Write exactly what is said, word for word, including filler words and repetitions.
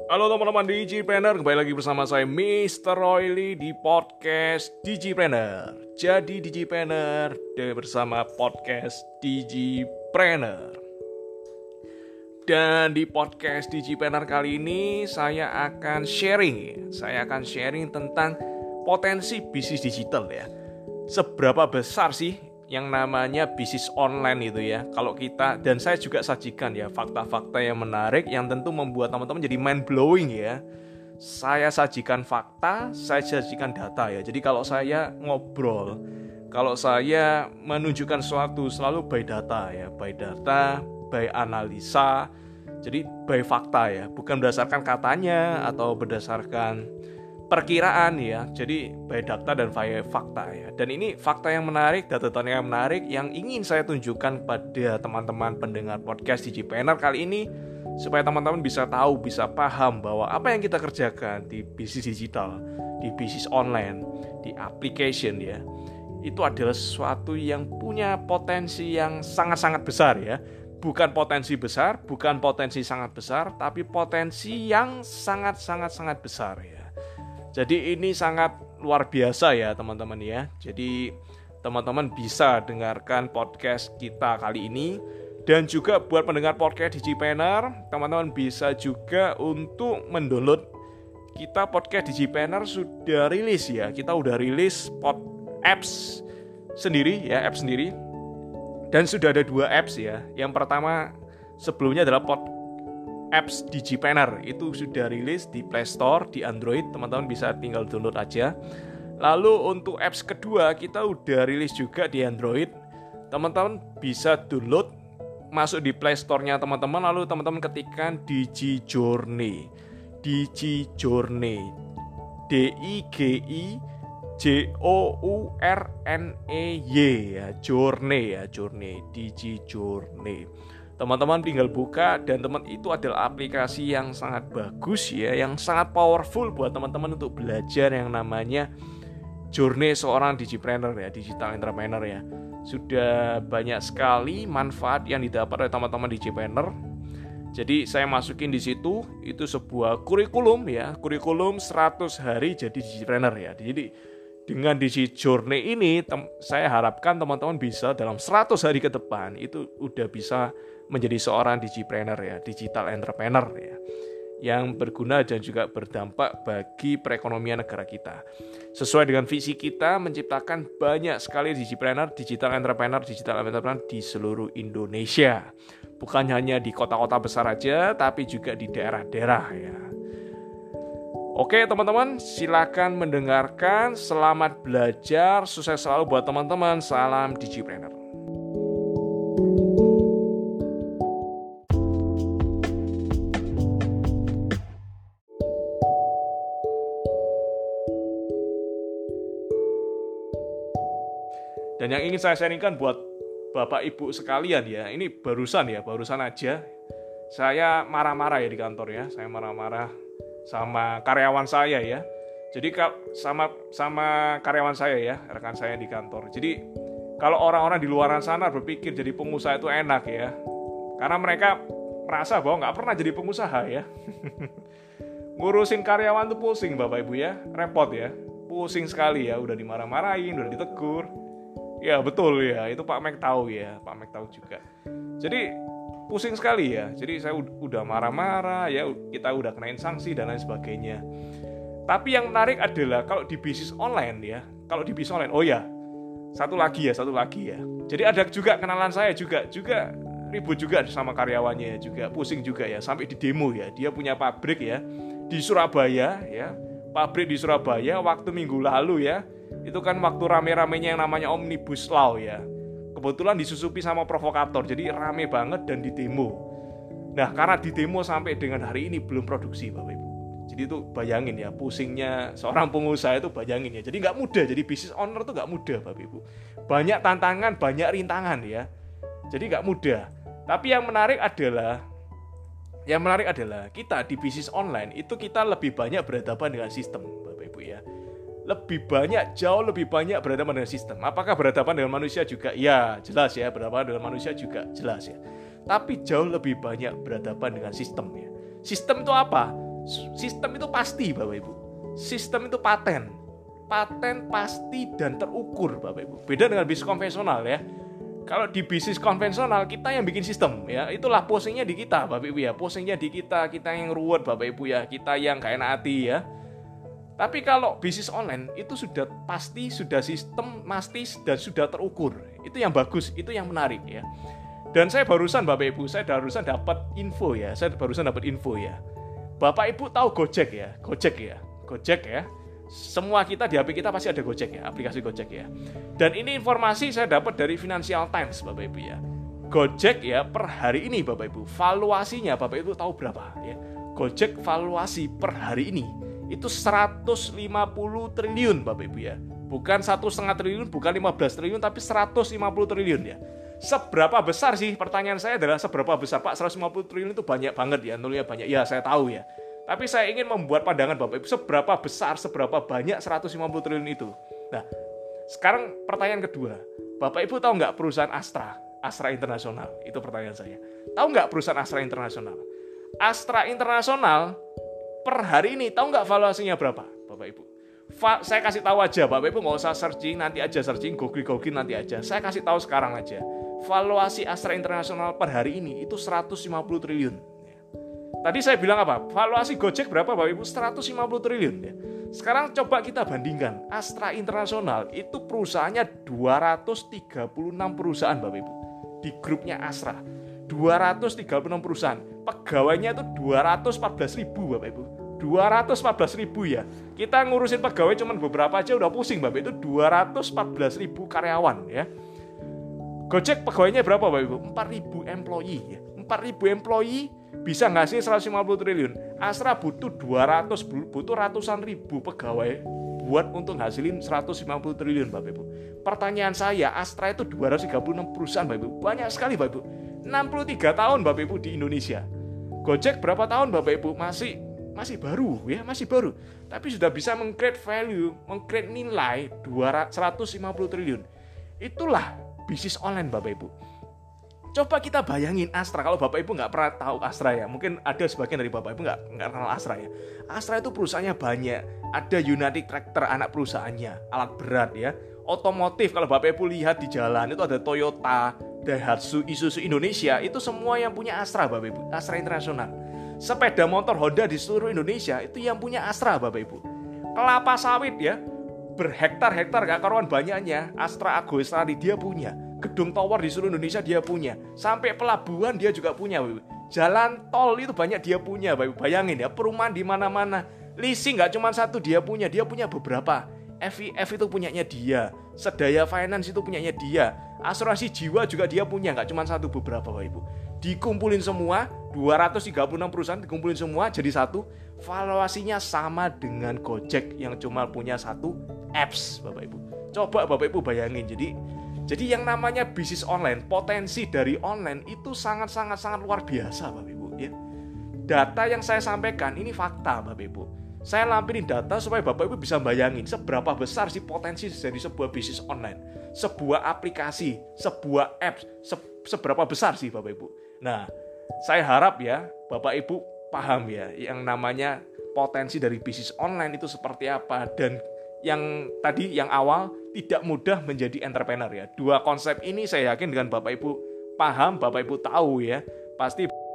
Halo teman-teman Digipreneur, kembali lagi bersama saya mister Royli di podcast Digipreneur. Jadi Digipreneur bersama podcast Digipreneur. Dan di podcast Digipreneur kali ini saya akan sharing, saya akan sharing tentang potensi bisnis digital ya. Seberapa besar sih yang namanya bisnis online itu ya. Kalau kita, dan saya juga sajikan ya fakta-fakta yang menarik yang tentu membuat teman-teman jadi mind blowing ya. Saya sajikan fakta, saya sajikan data ya. Jadi kalau saya ngobrol, kalau saya menunjukkan sesuatu selalu by data ya, by data, by analisa. Jadi by fakta ya, bukan berdasarkan katanya atau berdasarkan perkiraan ya. Jadi by data dan by fakta ya. Dan ini fakta yang menarik, data-data yang menarik yang ingin saya tunjukkan kepada teman-teman pendengar podcast Digipreneur kali ini, supaya teman-teman bisa tahu, bisa paham bahwa apa yang kita kerjakan di bisnis digital, di bisnis online, di application ya, itu adalah sesuatu yang punya potensi yang sangat-sangat besar ya. Bukan potensi besar, bukan potensi sangat besar, tapi potensi yang sangat-sangat-sangat besar ya. Jadi ini sangat luar biasa ya teman-teman ya. Jadi teman-teman bisa dengarkan podcast kita kali ini. Dan juga buat pendengar podcast Digipreneur, teman-teman bisa juga untuk mendownload kita podcast Digipreneur sudah rilis ya. Kita udah rilis pod apps sendiri ya, apps sendiri. Dan sudah ada dua apps ya. Yang pertama sebelumnya adalah pod apps Digipreneur, itu sudah rilis di Play Store, di Android, teman-teman bisa tinggal download aja. Lalu untuk apps kedua kita udah rilis juga di Android, teman-teman bisa download, masuk di Play Store-nya teman-teman, lalu teman-teman ketikkan Digijourney, Digijourney, D I G I J O U R N E Y ya, Journey ya, Journey, Digijourney. Teman-teman tinggal buka, dan teman itu adalah aplikasi yang sangat bagus ya, yang sangat powerful buat teman-teman untuk belajar yang namanya journey seorang digipreneur ya, digital entrepreneur ya. Sudah banyak sekali manfaat yang didapat oleh teman-teman digipreneur. Jadi saya masukin di situ, itu sebuah kurikulum ya, kurikulum seratus hari jadi digipreneur ya. Jadi dengan Digijourney ini tem- saya harapkan teman-teman bisa dalam seratus hari ke depan itu udah bisa menjadi seorang digipreneur ya, digital entrepreneur ya, yang berguna dan juga berdampak bagi perekonomian negara kita. Sesuai dengan visi kita menciptakan banyak sekali digipreneur, digital entrepreneur, digital entrepreneur di seluruh Indonesia. Bukan hanya di kota-kota besar aja, tapi juga di daerah-daerah ya. Oke teman-teman, silakan mendengarkan. Selamat belajar, sukses selalu buat teman-teman. Salam digipreneur. Dan yang ingin saya sharingkan buat Bapak Ibu sekalian ya, ini barusan ya, barusan aja saya marah-marah ya di kantor ya, saya marah-marah sama karyawan saya ya. Jadi sama sama karyawan saya ya, rekan saya di kantor. Jadi kalau orang-orang di luar sana berpikir jadi pengusaha itu enak ya, karena mereka merasa bahwa nggak pernah jadi pengusaha ya. Ngurusin karyawan tuh pusing Bapak Ibu ya, repot ya, pusing sekali ya, udah dimarah-marahin, udah ditegur. Ya betul ya, itu Pak Mek tahu ya, Pak Mek tahu juga. Jadi pusing sekali ya, jadi saya udah marah-marah ya, kita udah kenain sanksi dan lain sebagainya. Tapi yang menarik adalah kalau di bisnis online ya, kalau di bisnis online, oh ya, satu lagi ya, satu lagi ya. Jadi ada juga kenalan saya juga, juga ribut juga sama karyawannya juga, pusing juga ya, sampai di demo ya. Dia punya pabrik ya di Surabaya ya, pabrik di Surabaya waktu minggu lalu ya. Itu kan waktu rame-ramenya yang namanya Omnibus Law ya. Kebetulan disusupi sama provokator, jadi rame banget dan di demo. Nah karena di demo sampai dengan hari ini belum produksi Bapak Ibu. Jadi itu bayangin ya, pusingnya seorang pengusaha itu bayangin ya. Jadi gak mudah, jadi bisnis owner itu gak mudah Bapak Ibu. Banyak tantangan, banyak rintangan ya. Jadi gak mudah. Tapi yang menarik adalah Yang menarik adalah kita di bisnis online itu kita lebih banyak berhadapan dengan sistem Bapak Ibu ya. Lebih banyak, jauh lebih banyak berhadapan dengan sistem. Apakah berhadapan dengan manusia juga? Ya, jelas ya, berhadapan dengan manusia juga jelas ya. Tapi jauh lebih banyak berhadapan dengan sistem ya. Sistem itu apa? Sistem itu pasti Bapak Ibu. Sistem itu paten. Paten pasti dan terukur Bapak Ibu. Beda dengan bisnis konvensional ya. Kalau di bisnis konvensional kita yang bikin sistem ya, itulah posingnya di kita Bapak Ibu ya. Posingnya di kita, kita yang ruwet Bapak Ibu ya, kita yang gak enak hati ya. Tapi kalau bisnis online itu sudah pasti, sudah sistem, pasti dan sudah terukur. Itu yang bagus, itu yang menarik ya. Dan saya barusan Bapak Ibu, saya barusan dapat info ya, saya barusan dapat info ya. Bapak Ibu tahu Gojek ya, Gojek ya, Gojek ya. Semua kita di H P kita pasti ada Gojek ya, aplikasi Gojek ya. Dan ini informasi saya dapat dari Financial Times Bapak Ibu ya. Gojek ya per hari ini Bapak Ibu, valuasinya Bapak Ibu tahu berapa ya? Gojek valuasi per hari ini itu seratus lima puluh triliun Bapak Ibu ya. Bukan satu koma lima triliun, bukan lima belas triliun, tapi seratus lima puluh triliun ya. Seberapa besar sih? Pertanyaan saya adalah seberapa besar Pak? seratus lima puluh triliun itu banyak banget ya, nolnya banyak. Ya saya tahu ya. Tapi saya ingin membuat pandangan Bapak Ibu, seberapa besar, seberapa banyak seratus lima puluh triliun itu. Nah, sekarang pertanyaan kedua. Bapak Ibu tahu nggak perusahaan Astra? Astra Internasional, itu pertanyaan saya. Tahu nggak perusahaan Astra Internasional? Astra Internasional per hari ini, tahu nggak valuasinya berapa Bapak Ibu? Va- saya kasih tahu aja, Bapak Ibu nggak usah searching, nanti aja searching, googling-googling nanti aja. Saya kasih tahu sekarang aja. Valuasi Astra Internasional per hari ini itu seratus lima puluh triliun. Tadi saya bilang apa? Valuasi Gojek berapa Bapak Ibu? seratus lima puluh triliun ya. Sekarang coba kita bandingkan. Astra Internasional itu perusahaannya dua ratus tiga puluh enam perusahaan Bapak Ibu. Di grupnya Astra. dua ratus tiga puluh enam perusahaan. Pegawainya itu dua ratus empat belas ribu Bapak Ibu. dua ratus empat belas ribu ya. Kita ngurusin pegawai cuma beberapa aja udah pusing Bapak. Itu dua ratus empat belas ribu karyawan ya. Gojek pegawainya berapa Bapak Ibu? empat ribu employee ya. empat ribu employee bisa ngasih seratus lima puluh triliun. Astra butuh dua ratus, butuh ratusan ribu pegawai buat untuk ngasilin seratus lima puluh triliun Bapak Ibu. Pertanyaan saya, Astra itu dua ratus tiga puluh enam perusahaan Bapak Ibu. Banyak sekali Bapak Ibu. enam puluh tiga tahun Bapak Ibu di Indonesia. Gojek berapa tahun Bapak Ibu? Masih masih baru ya, masih baru. Tapi sudah bisa meng-create value, meng-create nilai seratus lima puluh triliun. Itulah bisnis online Bapak Ibu. Coba kita bayangin Astra, kalau Bapak Ibu nggak pernah tahu Astra ya, mungkin ada sebagian dari Bapak Ibu nggak nggak kenal Astra ya. Astra itu perusahaannya banyak, ada United Tractor anak perusahaannya, alat berat ya. Otomotif kalau Bapak Ibu lihat di jalan itu ada Toyota, Daihatsu, Isuzu Indonesia, itu semua yang punya Astra Bapak Ibu, Astra Internasional. Sepeda motor Honda di seluruh Indonesia itu yang punya Astra Bapak Ibu. Kelapa sawit ya, berhektar-hektar gak karuan banyaknya, Astra Agrolestari dia punya. Gedung tower di seluruh Indonesia dia punya. Sampai pelabuhan dia juga punya, Bapak. Jalan tol itu banyak dia punya, Bapak. Bayangin ya, perumahan di mana-mana. Leasing nggak cuma satu dia punya, dia punya beberapa. F I F itu punyanya dia. Sedaya Finance itu punyanya dia. Asuransi jiwa juga dia punya, nggak cuma satu, beberapa, Bapak Ibu. Dikumpulin semua, dua ratus tiga puluh enam perusahaan dikumpulin semua jadi satu. Valuasinya sama dengan Gojek yang cuma punya satu apps, Bapak Ibu. Coba Bapak Ibu bayangin, jadi Jadi yang namanya bisnis online, potensi dari online itu sangat-sangat-sangat luar biasa Bapak Ibu ya. Data yang saya sampaikan ini fakta Bapak Ibu. Saya lampirin data supaya Bapak Ibu bisa bayangin seberapa besar sih potensi dari sebuah bisnis online. Sebuah aplikasi, sebuah apps, se- seberapa besar sih Bapak Ibu. Nah, saya harap ya Bapak Ibu paham ya yang namanya potensi dari bisnis online itu seperti apa. Dan yang tadi yang awal tidak mudah menjadi entrepreneur ya. Dua konsep ini saya yakin dengan Bapak Ibu paham, Bapak Ibu tahu ya, pasti